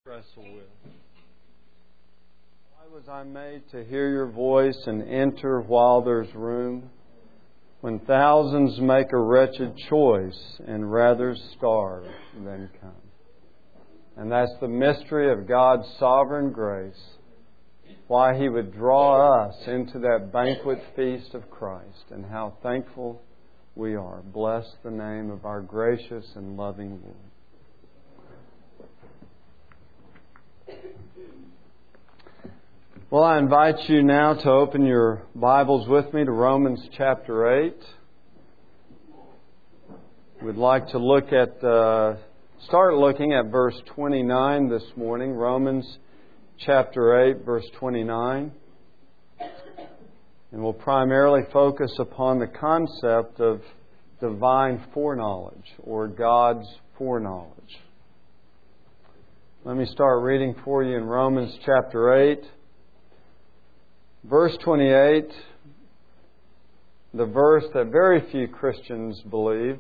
Wrestle with. Why was I made to hear your voice and enter while there's room, when thousands make a wretched choice and rather starve than come? And that's the mystery of God's sovereign grace, why He would draw us into that banquet feast of Christ, and how thankful we are. Bless the name of our gracious and loving Lord. Well, I invite you now to open your Bibles with me to Romans chapter 8. We'd like to start looking at verse 29 this morning. Romans chapter 8, verse 29. And we'll primarily focus upon the concept of divine foreknowledge, or God's foreknowledge. Let me start reading for you in Romans chapter 8. Verse 28, the verse that very few Christians believe.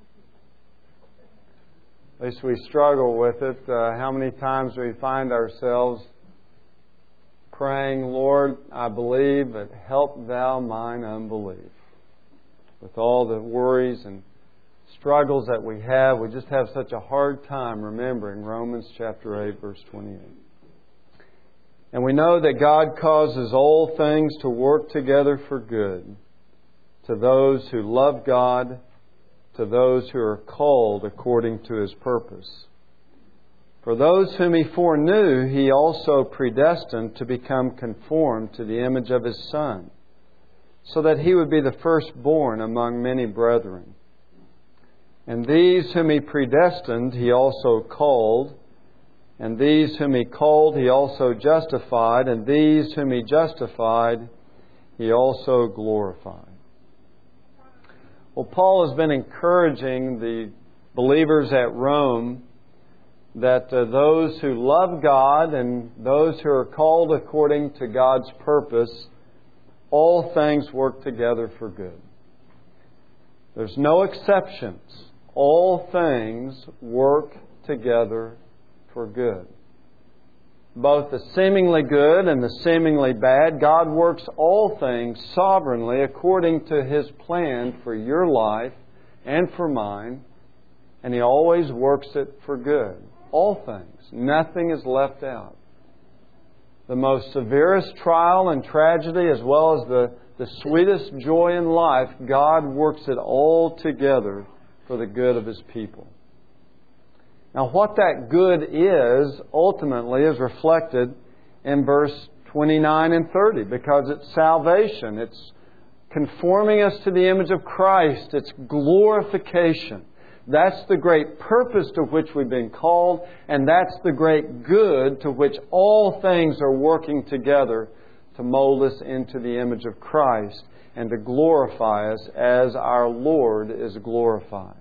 At least we struggle with it. How many times we find ourselves praying, Lord, I believe, but help Thou mine unbelief. With all the worries and struggles that we just have such a hard time remembering Romans chapter 8, verse 28. And we know that God causes all things to work together for good to those who love God, to those who are called according to His purpose. For those whom He foreknew, He also predestined to become conformed to the image of His Son, so that He would be the firstborn among many brethren. And these whom He predestined, He also called. And these whom He called, He also justified. And these whom He justified, He also glorified. Well, Paul has been encouraging the believers at Rome that those who love God and those who are called according to God's purpose, all things work together for good. There's no exceptions. All things work together for good. Both the seemingly good and the seemingly bad, God works all things sovereignly according to His plan for your life and for mine, and He always works it for good. All things. Nothing is left out. The most severest trial and tragedy, as well as the sweetest joy in life, God works it all together for the good of His people. Now, what that good is, ultimately, is reflected in verse 29 and 30, because it's salvation. It's conforming us to the image of Christ. It's glorification. That's the great purpose to which we've been called, and that's the great good to which all things are working together to mold us into the image of Christ and to glorify us as our Lord is glorified.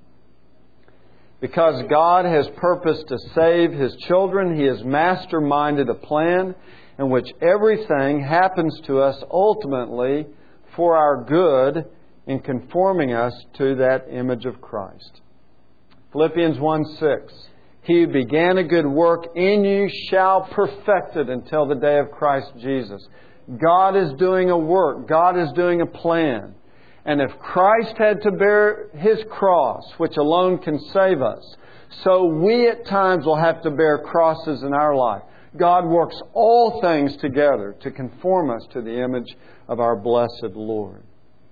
Because God has purposed to save His children, He has masterminded a plan in which everything happens to us ultimately for our good in conforming us to that image of Christ. Philippians 1:6, He who began a good work in you shall perfect it until the day of Christ Jesus. God is doing a work. God is doing a plan. And if Christ had to bear His cross, which alone can save us, so we at times will have to bear crosses in our life. God works all things together to conform us to the image of our blessed Lord.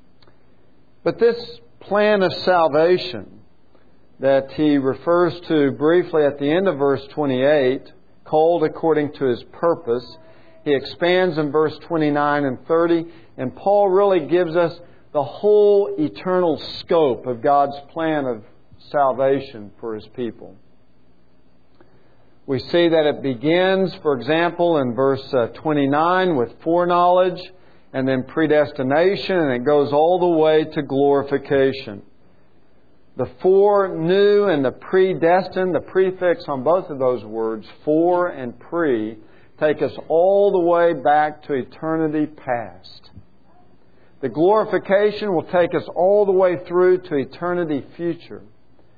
But this plan of salvation that he refers to briefly at the end of verse 28, called according to His purpose, he expands in verse 29 and 30, and Paul really gives us the whole eternal scope of God's plan of salvation for His people. We see that it begins, for example, in verse 29 with foreknowledge, and then predestination, and it goes all the way to glorification. The foreknew and the predestined, the prefix on both of those words, for and pre, take us all the way back to eternity past. The glorification will take us all the way through to eternity future.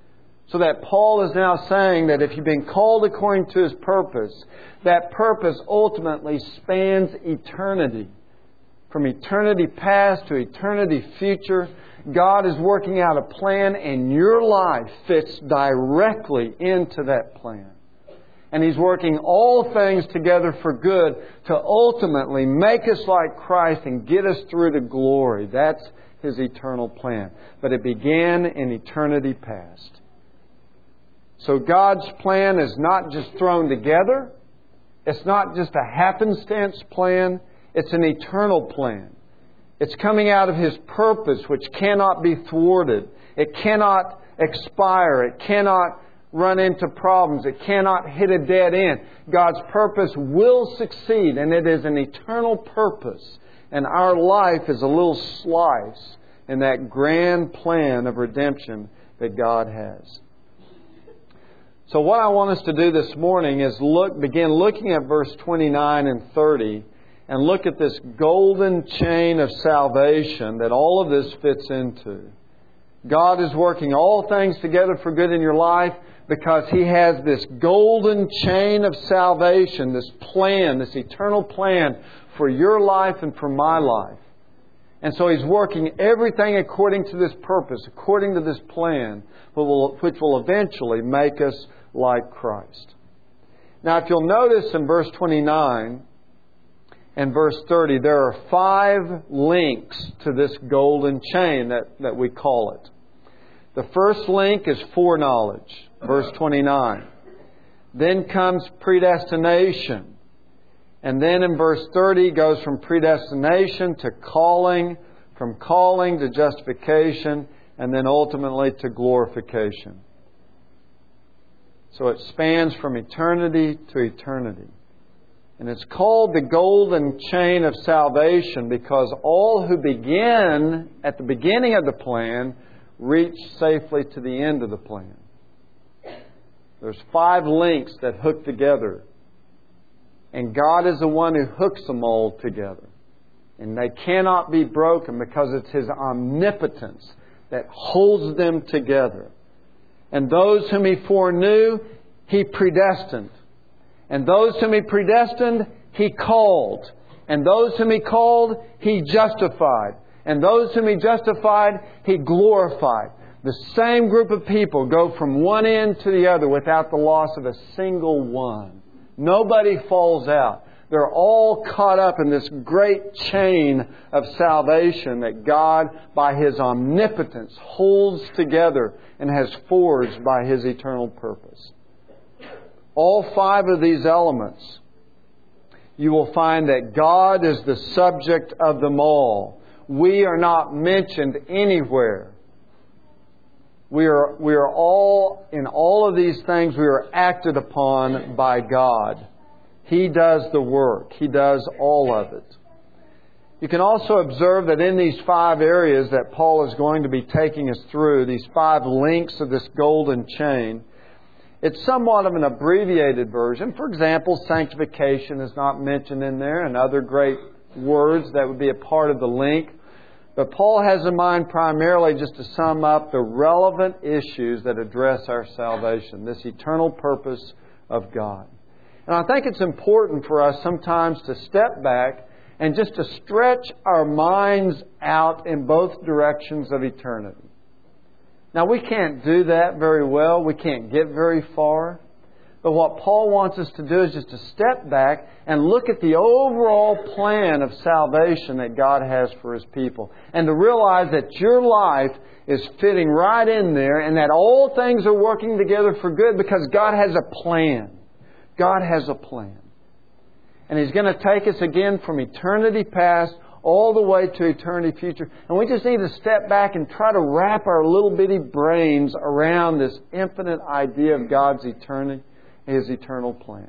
So that Paul is now saying that if you've been called according to His purpose, that purpose ultimately spans eternity. From eternity past to eternity future, God is working out a plan, and your life fits directly into that plan. And He's working all things together for good to ultimately make us like Christ and get us through to glory. That's His eternal plan. But it began in eternity past. So God's plan is not just thrown together. It's not just a happenstance plan. It's an eternal plan. It's coming out of His purpose, which cannot be thwarted. It cannot expire. It cannot run into problems. It cannot hit a dead end. God's purpose will succeed, and it is an eternal purpose. And our life is a little slice in that grand plan of redemption that God has. So what I want us to do this morning is begin looking at verse 29 and 30 and look at this golden chain of salvation that all of this fits into. God is working all things together for good in your life because He has this golden chain of salvation, this plan, this eternal plan for your life and for my life. And so He's working everything according to this purpose, according to this plan, which will eventually make us like Christ. Now, if you'll notice in verse 29 and verse 30, there are 5 links to this golden chain that we call it. The first link is foreknowledge, verse 29. Then comes predestination. And then in verse 30 it goes from predestination to calling, from calling to justification, and then ultimately to glorification. So it spans from eternity to eternity. And it's called the golden chain of salvation because all who begin at the beginning of the plan reach safely to the end of the plan. There's 5 links that hook together. And God is the one who hooks them all together. And they cannot be broken because it's His omnipotence that holds them together. And those whom He foreknew, He predestined. And those whom He predestined, He called. And those whom He called, He justified. And those whom He justified, He glorified. The same group of people go from one end to the other without the loss of a single one. Nobody falls out. They're all caught up in this great chain of salvation that God, by His omnipotence, holds together and has forged by His eternal purpose. All 5 of these elements, you will find that God is the subject of them all. We are not mentioned anywhere. We are all, in all of these things, we are acted upon by God. He does the work. He does all of it. You can also observe that in these 5 areas that Paul is going to be taking us through, these 5 links of this golden chain, it's somewhat of an abbreviated version. For example, sanctification is not mentioned in there, and other great words that would be a part of the link. But Paul has in mind primarily just to sum up the relevant issues that address our salvation, this eternal purpose of God. And I think it's important for us sometimes to step back and just to stretch our minds out in both directions of eternity. Now, we can't do that very well. We can't get very far. But what Paul wants us to do is just to step back and look at the overall plan of salvation that God has for His people. And to realize that your life is fitting right in there and that all things are working together for good because God has a plan. God has a plan. And He's going to take us again from eternity past all the way to eternity future. And we just need to step back and try to wrap our little bitty brains around this infinite idea of God's eternity, His eternal plan.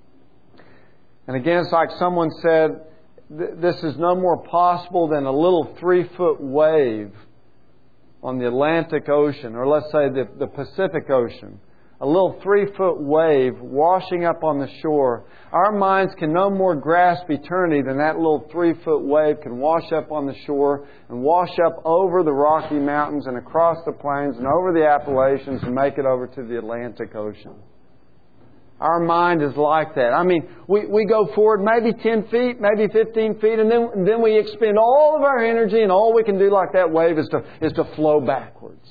And again, it's like someone said, this is no more possible than a little 3-foot wave on the Atlantic Ocean, or let's say the Pacific Ocean, a little 3-foot wave washing up on the shore. Our minds can no more grasp eternity than that little 3-foot wave can wash up on the shore and wash up over the Rocky Mountains and across the plains and over the Appalachians and make it over to the Atlantic Ocean. Our mind is like that. I mean, we go forward maybe 10 feet, maybe 15 feet, and then we expend all of our energy, and all we can do like that wave is to flow backwards.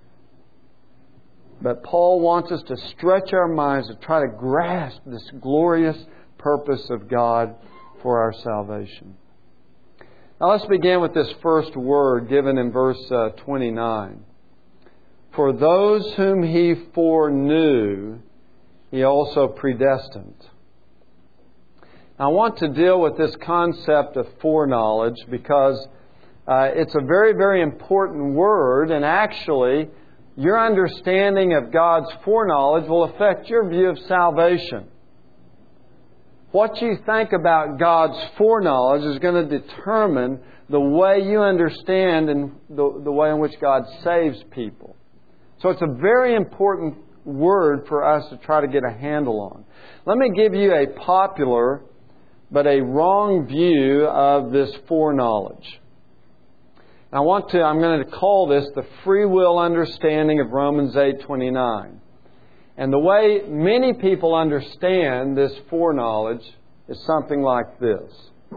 But Paul wants us to stretch our minds to try to grasp this glorious purpose of God for our salvation. Now let's begin with this first word given in verse 29. For those whom He foreknew, He also predestined. Now, I want to deal with this concept of foreknowledge because it's a very, very important word, and actually your understanding of God's foreknowledge will affect your view of salvation. What you think about God's foreknowledge is going to determine the way you understand and the way in which God saves people. So it's a very important word for us to try to get a handle on. Let me give you a popular but a wrong view of this foreknowledge. I'm going to call this the free will understanding of Romans 8:29. And the way many people understand this foreknowledge is something like this.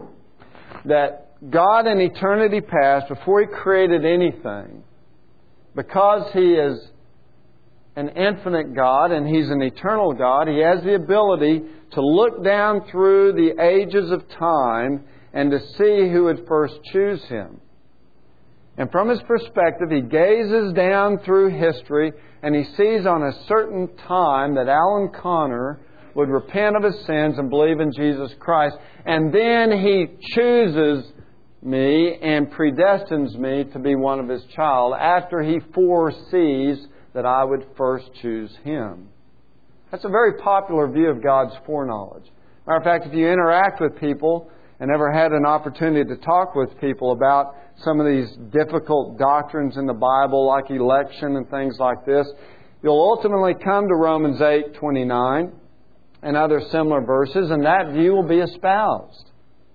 That God in eternity past, before He created anything, because He is an infinite God and He's an eternal God, He has the ability to look down through the ages of time and to see who would first choose Him. And from His perspective, He gazes down through history and He sees on a certain time that Alan Connor would repent of his sins and believe in Jesus Christ. And then He chooses me and predestines me to be one of His child after He foresees that I would first choose Him. That's a very popular view of God's foreknowledge. Matter of fact, if you interact with people and ever had an opportunity to talk with people about some of these difficult doctrines in the Bible, like election and things like this, you'll ultimately come to Romans 8:29 and other similar verses, and that view will be espoused.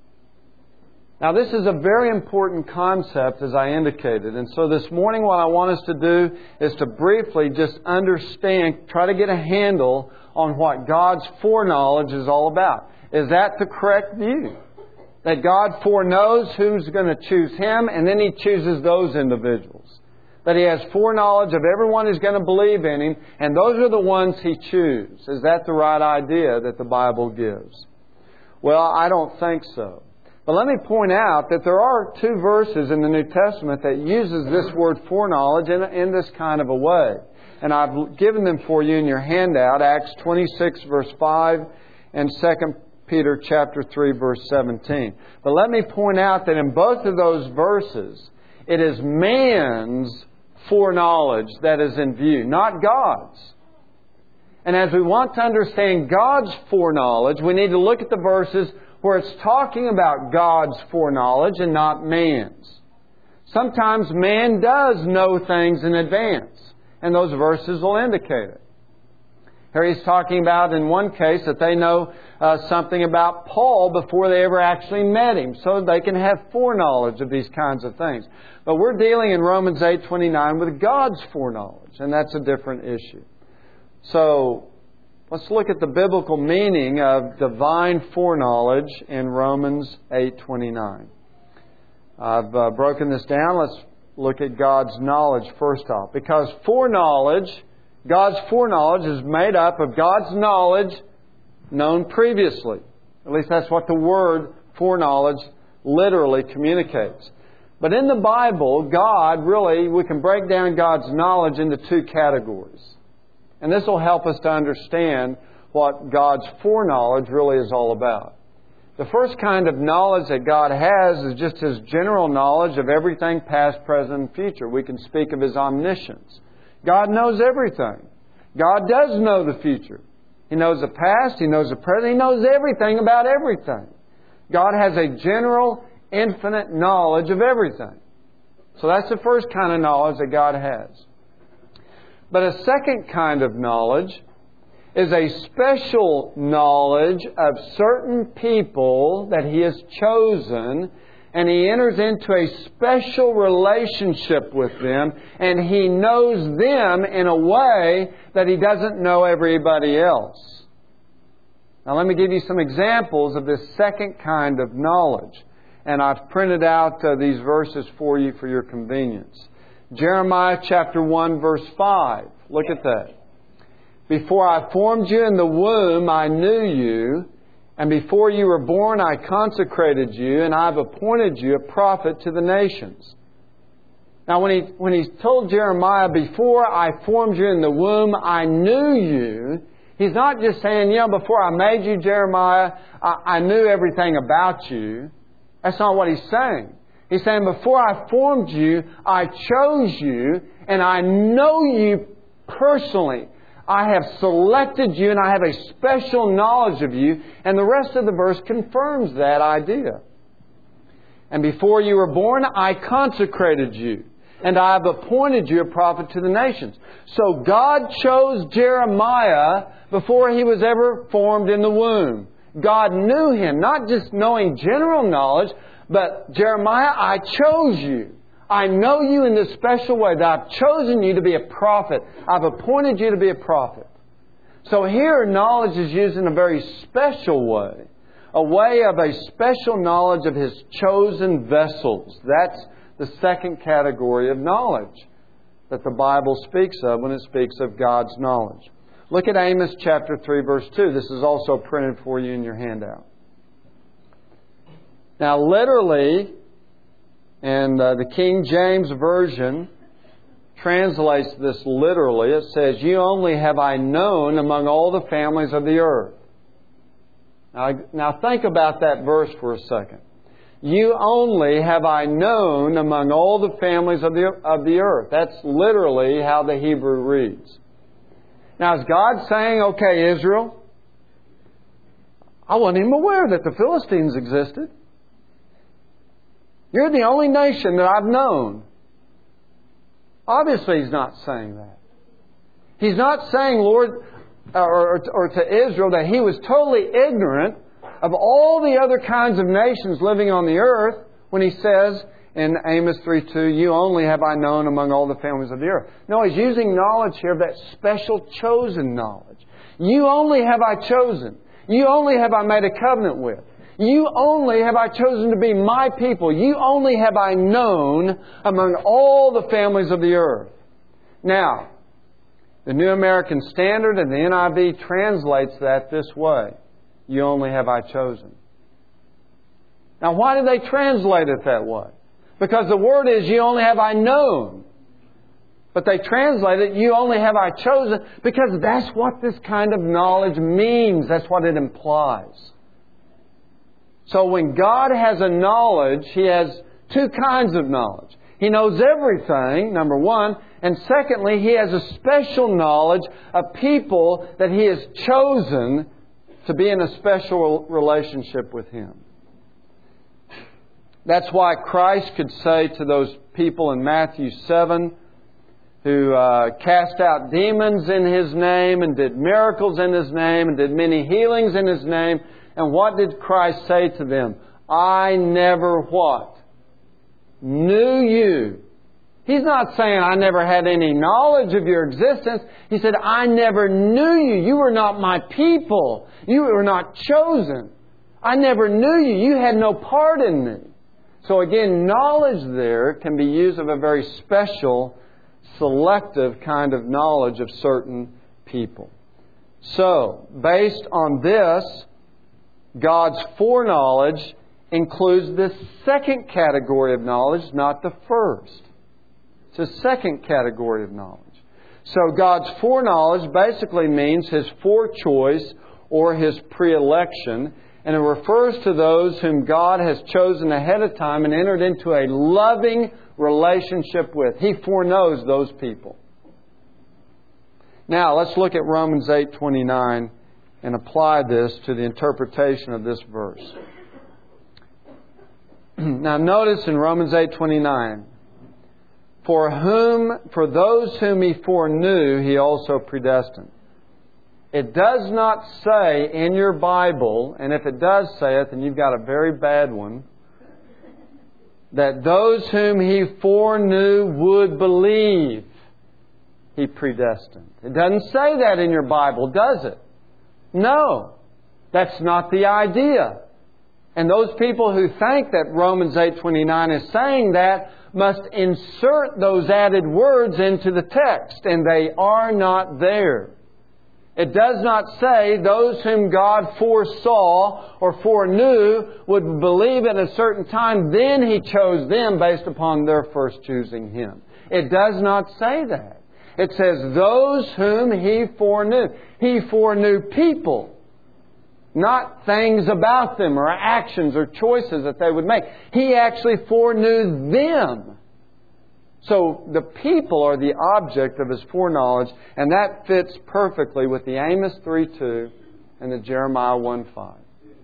Now, this is a very important concept, as I indicated. And so this morning, what I want us to do is to briefly just understand, try to get a handle on what God's foreknowledge is all about. Is that the correct view? That God foreknows who's going to choose Him, and then He chooses those individuals. That He has foreknowledge of everyone who's going to believe in Him, and those are the ones He chooses. Is that the right idea that the Bible gives? Well, I don't think so. But let me point out that there are 2 verses in the New Testament that uses this word foreknowledge in this kind of a way. And I've given them for you in your handout, Acts 26 verse 5 and 2 Peter chapter 3 verse 17. But let me point out that in both of those verses, it is man's foreknowledge that is in view, not God's. And as we want to understand God's foreknowledge, we need to look at the verses where it's talking about God's foreknowledge and not man's. Sometimes man does know things in advance, and those verses will indicate it. Here he's talking about, in one case, that they know something about Paul before they ever actually met him, so they can have foreknowledge of these kinds of things. But we're dealing in Romans 8:29 with God's foreknowledge, and that's a different issue. So, let's look at the biblical meaning of divine foreknowledge in Romans 8:29. I've broken this down. Let's look at God's knowledge first off. Because God's foreknowledge is made up of God's knowledge known previously. At least that's what the word foreknowledge literally communicates. But in the Bible, we can break down God's knowledge into 2 categories. And this will help us to understand what God's foreknowledge really is all about. The first kind of knowledge that God has is just His general knowledge of everything past, present, and future. We can speak of His omniscience. God knows everything. God does know the future. He knows the past, He knows the present, He knows everything about everything. God has a general, infinite knowledge of everything. So that's the first kind of knowledge that God has. But a second kind of knowledge is a special knowledge of certain people that He has chosen, and He enters into a special relationship with them, and He knows them in a way that He doesn't know everybody else. Now let me give you some examples of this second kind of knowledge. And I've printed out these verses for you for your convenience. Jeremiah chapter 1 verse 5. Look at that. Before I formed you in the womb, I knew you. And before you were born, I consecrated you, and I've appointed you a prophet to the nations. Now, when he told Jeremiah, before I formed you in the womb, I knew you, He's not just saying, before I made you, Jeremiah, I knew everything about you. That's not what He's saying. He's saying, before I formed you, I chose you, and I know you personally. I have selected you, and I have a special knowledge of you. And the rest of the verse confirms that idea. And before you were born, I consecrated you, and I have appointed you a prophet to the nations. So God chose Jeremiah before he was ever formed in the womb. God knew him, not just knowing general knowledge, but Jeremiah, I chose you. I know you in this special way, that I've chosen you to be a prophet. I've appointed you to be a prophet. So here knowledge is used in a very special way. A way of a special knowledge of His chosen vessels. That's the second category of knowledge that the Bible speaks of when it speaks of God's knowledge. Look at Amos chapter 3 verse 2. This is also printed for you in your handout. Now literally, and the King James Version translates this literally. It says, you only have I known among all the families of the earth. Now think about that verse for a second. You only have I known among all the families of the earth. That's literally how the Hebrew reads. Now is God saying, okay, Israel, I wasn't even aware that the Philistines existed. You're the only nation that I've known. Obviously, He's not saying that. He's not saying, Lord, or to Israel that He was totally ignorant of all the other kinds of nations living on the earth when He says in Amos 3:2, you only have I known among all the families of the earth. No, He's using knowledge here of that special chosen knowledge. You only have I chosen. You only have I made a covenant with. You only have I chosen to be my people. You only have I known among all the families of the earth. Now, the New American Standard and the NIV translates that this way. You only have I chosen. Now, why do they translate it that way? Because the word is, you only have I known. But they translate it, you only have I chosen, because that's what this kind of knowledge means. That's what it implies. So when God has a knowledge, He has two kinds of knowledge. He knows everything, number one. And secondly, He has a special knowledge of people that He has chosen to be in a special relationship with Him. That's why Christ could say to those people in Matthew 7 who cast out demons in His name and did miracles in His name and did many healings in His name. And what did Christ say to them? I never what? Knew you. He's not saying I never had any knowledge of your existence. He said, I never knew you. You were not my people. You were not chosen. I never knew you. You had no part in me. So again, knowledge there can be used of a very special, selective kind of knowledge of certain people. So, based on this, God's foreknowledge includes this second category of knowledge, not the first. It's a second category of knowledge. So God's foreknowledge basically means His forechoice or His pre-election, and it refers to those whom God has chosen ahead of time and entered into a loving relationship with. He foreknows those people. Now, let's look at Romans 8:29 and apply this to the interpretation of this verse. Now, notice in Romans 8:29, For those whom He foreknew, He also predestined. It does not say in your Bible, and if it does say it, then you've got a very bad one, that those whom He foreknew would believe, He predestined. It doesn't say that in your Bible, does it? No. That's not the idea. And those people who think that Romans 8:29 is saying that must insert those added words into the text, and they are not there. It does not say those whom God foresaw or foreknew would believe at a certain time, then He chose them based upon their first choosing Him. It does not say that. It says those whom He foreknew. He foreknew people, not things about them or actions or choices that they would make. He actually foreknew them. So the people are the object of His foreknowledge, and that fits perfectly with the Amos 3:2 and the Jeremiah 1:5.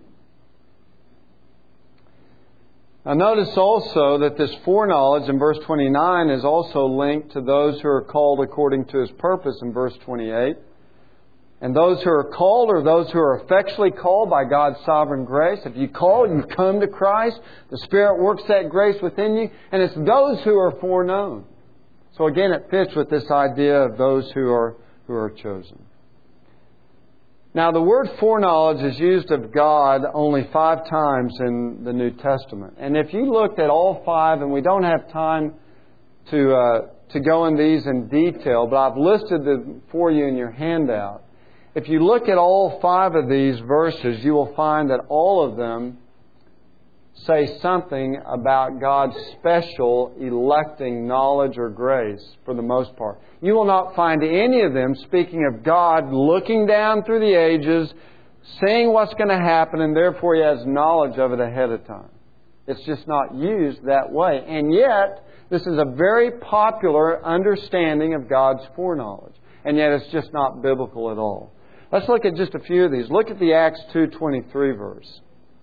Now notice also that this foreknowledge in verse 29 is also linked to those who are called according to His purpose in verse 28. And those who are called are those who are effectually called by God's sovereign grace. If you call, you come to Christ. The Spirit works that grace within you. And it's those who are foreknown. So again, it fits with this idea of those who are chosen. Now, the word foreknowledge is used of God only 5 times in the New Testament. And if you looked at all 5, and we don't have time to go in these in detail, but I've listed them for you in your handout. If you look at all 5 of these verses, you will find that all of them say something about God's special electing knowledge or grace for the most part. You will not find any of them speaking of God looking down through the ages, seeing what's going to happen, and therefore He has knowledge of it ahead of time. It's just not used that way. And yet, this is a very popular understanding of God's foreknowledge. And yet it's just not biblical at all. Let's look at just a few of these. Look at the Acts 2:23 verse.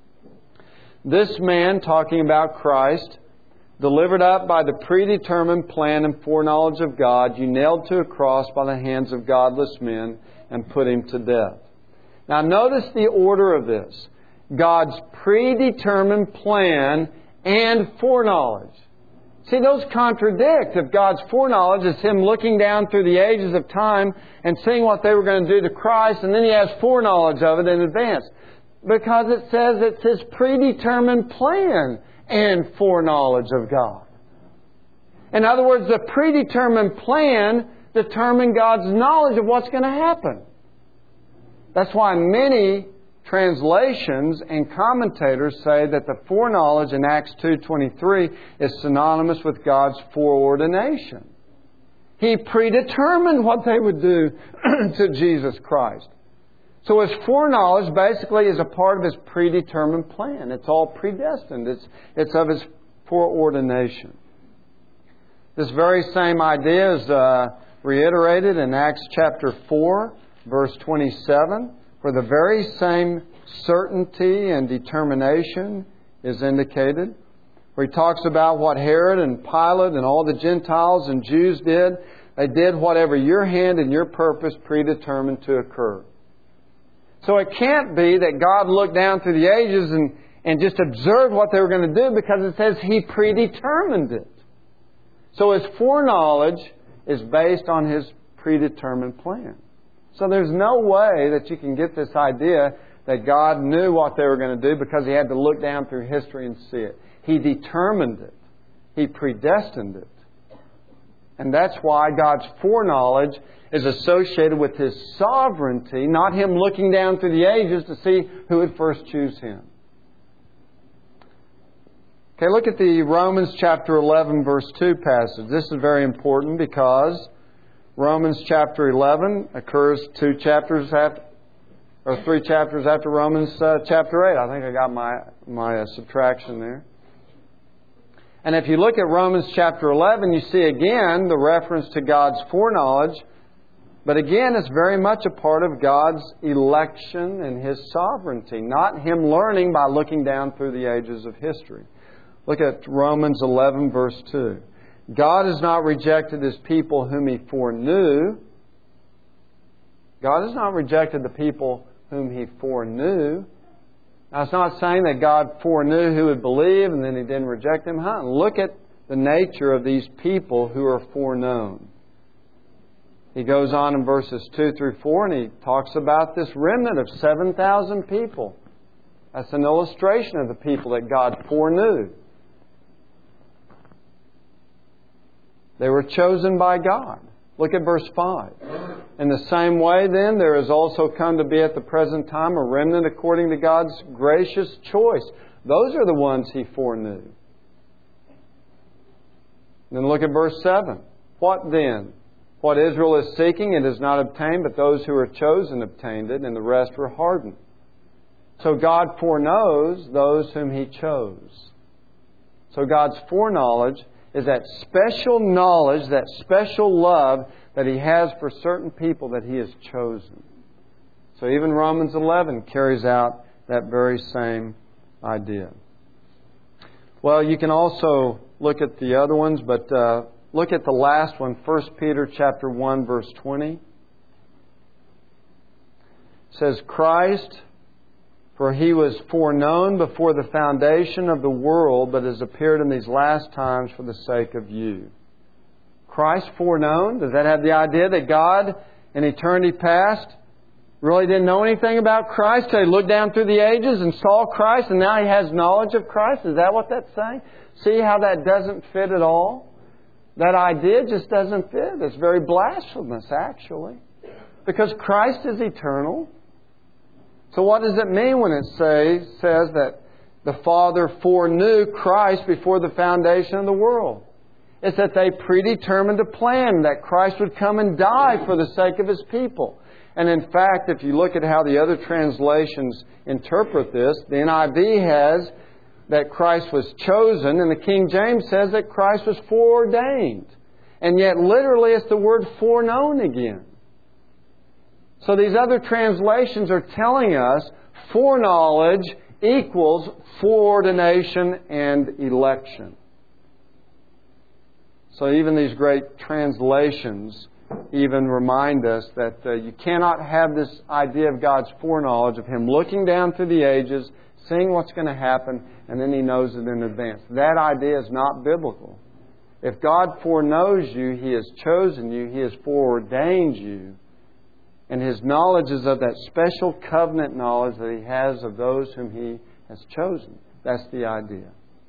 This man, talking about Christ, delivered up by the predetermined plan and foreknowledge of God, you nailed to a cross by the hands of godless men and put Him to death. Now notice the order of this. God's predetermined plan and foreknowledge. See, those contradict. If God's foreknowledge is Him looking down through the ages of time and seeing what they were going to do to Christ, and then He has foreknowledge of it in advance. Because it says it's His predetermined plan and foreknowledge of God. In other words, the predetermined plan determined God's knowledge of what's going to happen. That's why many translations and commentators say that the foreknowledge in Acts 2:23 is synonymous with God's foreordination. He predetermined what they would do to Jesus Christ. So His foreknowledge basically is a part of His predetermined plan. It's all predestined. It's of His foreordination. This very same idea is reiterated in Acts chapter 4, verse 27, where the very same certainty and determination is indicated. Where He talks about what Herod and Pilate and all the Gentiles and Jews did. They did whatever your hand and your purpose predetermined to occur. So it can't be that God looked down through the ages and just observed what they were going to do, because it says He predetermined it. So His foreknowledge is based on His predetermined plan. So there's no way that you can get this idea that God knew what they were going to do because He had to look down through history and see it. He determined it. He predestined it. And that's why God's foreknowledge is associated with His sovereignty, not Him looking down through the ages to see who would first choose Him. Okay, look at the Romans chapter 11 verse 2 passage. This is very important because Romans chapter 11 occurs 3 chapters after Romans chapter 8. I think I got my subtraction there. And if you look at Romans chapter 11, you see again the reference to God's foreknowledge. But again, it's very much a part of God's election and His sovereignty, not Him learning by looking down through the ages of history. Look at Romans 11 verse 2. God has not rejected His people whom He foreknew. God has not rejected the people whom He foreknew. Now, it's not saying that God foreknew who would believe and then He didn't reject them. Look at the nature of these people who are foreknown. He goes on in verses 2 through 4 and he talks about this remnant of 7,000 people. That's an illustration of the people that God foreknew. They were chosen by God. Look at verse 5. In the same way, then, there has also come to be at the present time a remnant according to God's gracious choice. Those are the ones He foreknew. Then look at verse 7. What then? What Israel is seeking, it has not obtained, but those who are chosen obtained it, and the rest were hardened. So God foreknows those whom He chose. So God's foreknowledge is that special knowledge, that special love that He has for certain people that He has chosen. So even Romans 11 carries out that very same idea. Well, you can also look at the other ones, but look at the last one, 1 Peter chapter 1, verse 20. It says, Christ, for He was foreknown before the foundation of the world, but has appeared in these last times for the sake of you. Christ foreknown? Does that have the idea that God in eternity past really didn't know anything about Christ till He looked down through the ages and saw Christ and now He has knowledge of Christ? Is that what that's saying? See how that doesn't fit at all? That idea just doesn't fit. It's very blasphemous, actually. Because Christ is eternal. So what does it mean when it says that the Father foreknew Christ before the foundation of the world? It's that they predetermined a plan that Christ would come and die for the sake of His people. And in fact, if you look at how the other translations interpret this, the NIV has that Christ was chosen, and the King James says that Christ was foreordained. And yet literally it's the word foreknown again. So these other translations are telling us foreknowledge equals foreordination and election. So even these great translations even remind us that you cannot have this idea of God's foreknowledge, of Him looking down through the ages, seeing what's going to happen, and then He knows it in advance. That idea is not biblical. If God foreknows you, He has chosen you, He has foreordained you, and His knowledge is of that special covenant knowledge that He has of those whom He has chosen. That's the idea.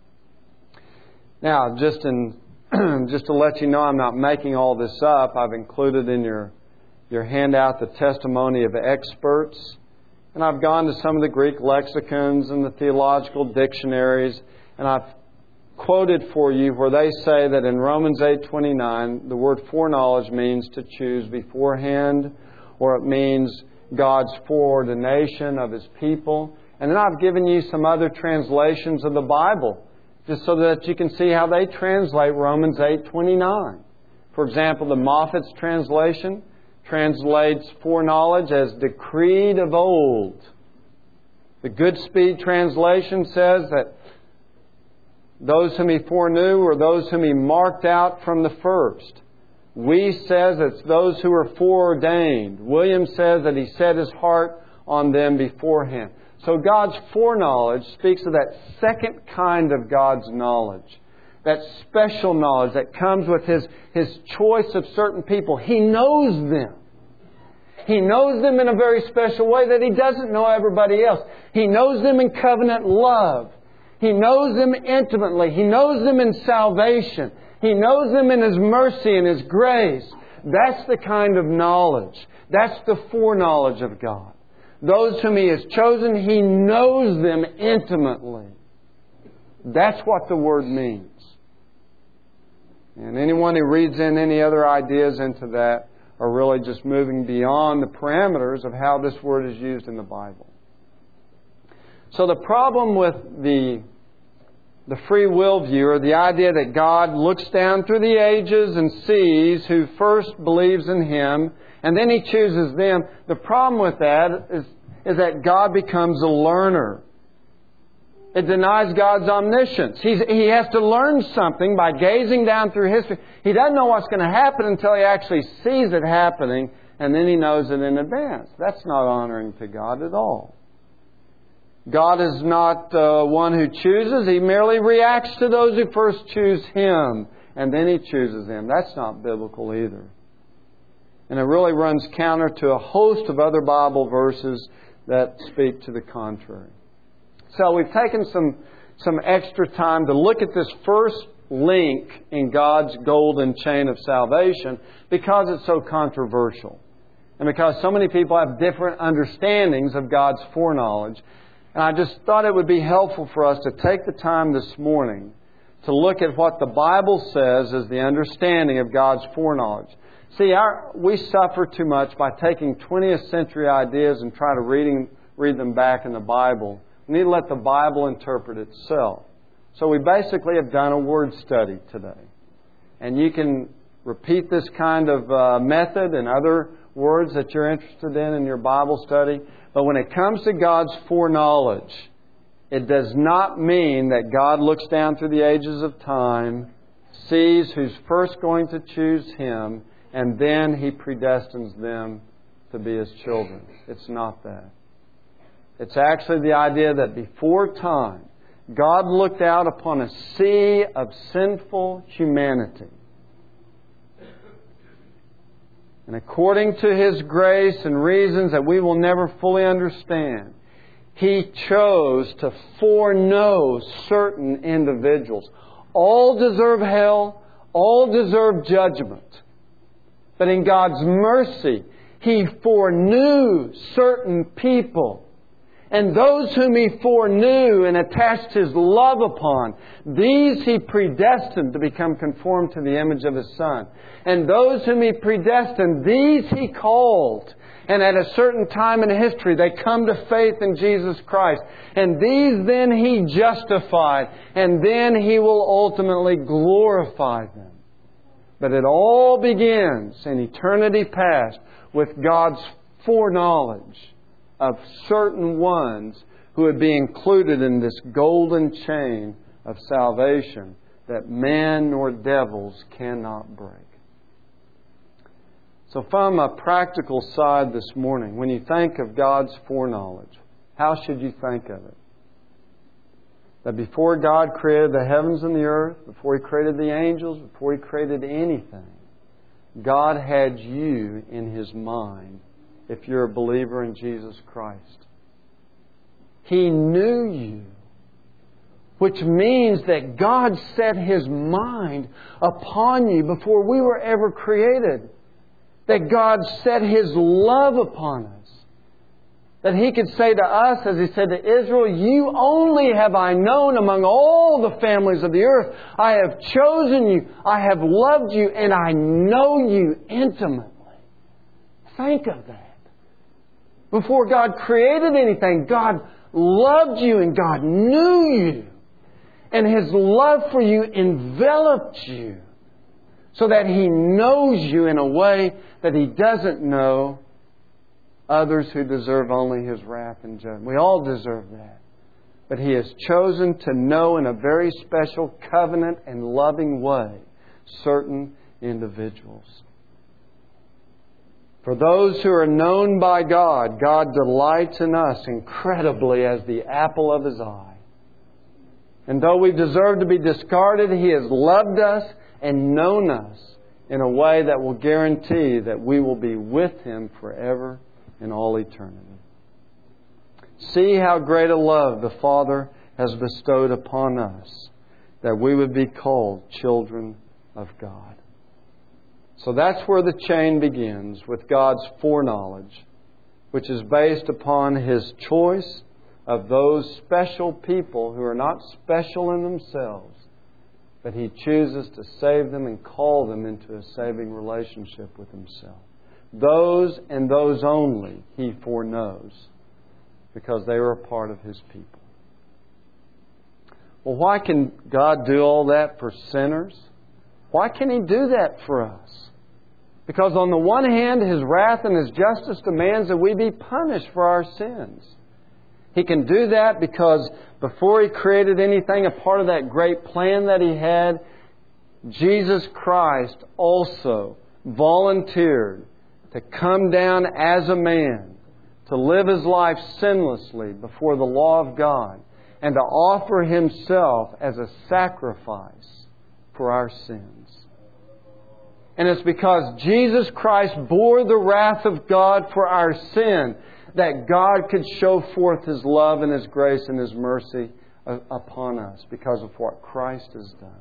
Now, just to let you know, I'm not making all this up. I've included in your handout the testimony of experts. And I've gone to some of the Greek lexicons and the theological dictionaries, and I've quoted for you where they say that in Romans 8:29, the word foreknowledge means to choose beforehand, or it means God's foreordination of His people. And then I've given you some other translations of the Bible, just so that you can see how they translate Romans 8:29. For example, the Moffat's translation translates foreknowledge as decreed of old. The Goodspeed translation says that those whom He foreknew were those whom He marked out from the first. We says it's those who are foreordained. Williams says that He set His heart on them beforehand. So God's foreknowledge speaks of that second kind of God's knowledge. That special knowledge that comes with His choice of certain people. He knows them. He knows them in a very special way that He doesn't know everybody else. He knows them in covenant love. He knows them intimately. He knows them in salvation. He knows them in His mercy and His grace. That's the kind of knowledge. That's the foreknowledge of God. Those whom He has chosen, He knows them intimately. That's what the word means. And anyone who reads in any other ideas into that are really just moving beyond the parameters of how this word is used in the Bible. So the problem with the free will view, or the idea that God looks down through the ages and sees who first believes in Him, and then He chooses them, the problem with that is that God becomes a learner. It denies God's omniscience. He has to learn something by gazing down through history. He doesn't know what's going to happen until he actually sees it happening, and then he knows it in advance. That's not honoring to God at all. God is not one who chooses. He merely reacts to those who first choose Him, and then He chooses them. That's not biblical either. And it really runs counter to a host of other Bible verses that speak to the contrary. So we've taken some extra time to look at this first link in God's golden chain of salvation because it's so controversial. And because so many people have different understandings of God's foreknowledge. And I just thought it would be helpful for us to take the time this morning to look at what the Bible says as the understanding of God's foreknowledge. See, we suffer too much by taking 20th century ideas and try to read them back in the Bible. We need to let the Bible interpret itself. So we basically have done a word study today. And you can repeat this kind of method and other words that you're interested in your Bible study. But when it comes to God's foreknowledge, it does not mean that God looks down through the ages of time, sees who's first going to choose Him, and then He predestines them to be His children. It's not that. It's actually the idea that before time, God looked out upon a sea of sinful humanity. And according to His grace and reasons that we will never fully understand, He chose to foreknow certain individuals. All deserve hell, all deserve judgment. But in God's mercy, He foreknew certain people. And those whom He foreknew and attached His love upon, these He predestined to become conformed to the image of His Son. And those whom He predestined, these He called. And at a certain time in history, they come to faith in Jesus Christ. And these then He justified. And then He will ultimately glorify them. But it all begins in eternity past with God's foreknowledge of certain ones who would be included in this golden chain of salvation that man nor devils cannot break. So from a practical side this morning, when you think of God's foreknowledge, how should you think of it? That before God created the heavens and the earth, before He created the angels, before He created anything, God had you in His mind if you're a believer in Jesus Christ. He knew you, which means that God set His mind upon you before we were ever created. That God set His love upon us. That He could say to us, as He said to Israel, "You only have I known among all the families of the earth. I have chosen you, I have loved you, and I know you intimately." Think of that. Before God created anything, God loved you and God knew you. And His love for you enveloped you so that He knows you in a way that He doesn't know others who deserve only His wrath and judgment. We all deserve that. But He has chosen to know in a very special covenant and loving way certain individuals. For those who are known by God, God delights in us incredibly as the apple of His eye. And though we deserve to be discarded, He has loved us and known us in a way that will guarantee that we will be with Him forever in all eternity. See how great a love the Father has bestowed upon us, that we would be called children of God. So that's where the chain begins, with God's foreknowledge, which is based upon His choice of those special people who are not special in themselves, but He chooses to save them and call them into a saving relationship with Himself. Those and those only He foreknows, because they are a part of His people. Well, why can God do all that for sinners? Why can He do that for us? Because on the one hand, His wrath and His justice demands that we be punished for our sins. He can do that because before He created anything, a part of that great plan that He had, Jesus Christ also volunteered to come down as a man, to live His life sinlessly before the law of God, and to offer Himself as a sacrifice for our sins. And it's because Jesus Christ bore the wrath of God for our sin that God could show forth His love and His grace and His mercy upon us because of what Christ has done.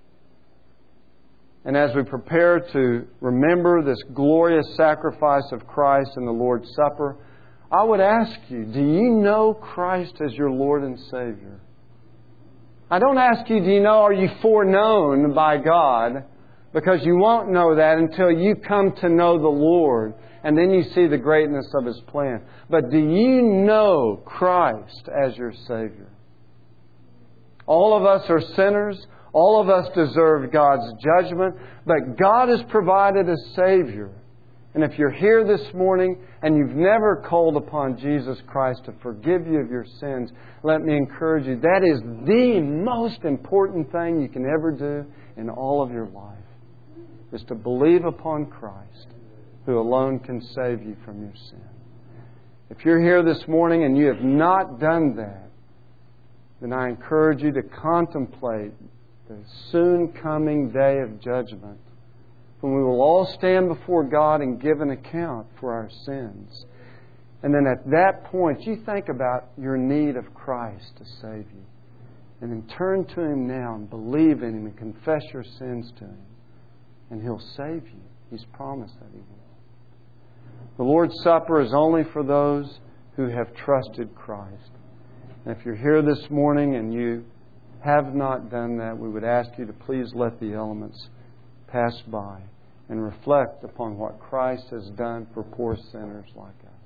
And as we prepare to remember this glorious sacrifice of Christ in the Lord's Supper, I would ask you, do you know Christ as your Lord and Savior? I don't ask you, are you foreknown by God? Because you won't know that until you come to know the Lord, and then you see the greatness of His plan. But do you know Christ as your Savior? All of us are sinners. All of us deserve God's judgment. But God has provided a Savior. And if you're here this morning and you've never called upon Jesus Christ to forgive you of your sins, let me encourage you, that is the most important thing you can ever do in all of your life, is to believe upon Christ, who alone can save you from your sin. If you're here this morning and you have not done that, then I encourage you to contemplate the soon coming day of judgment, when we will all stand before God and give an account for our sins. And then at that point, you think about your need of Christ to save you. And then turn to Him now and believe in Him and confess your sins to Him. And He'll save you. He's promised that He will. The Lord's Supper is only for those who have trusted Christ. And if you're here this morning and you have not done that, we would ask you to please let the elements pass by and reflect upon what Christ has done for poor sinners like us.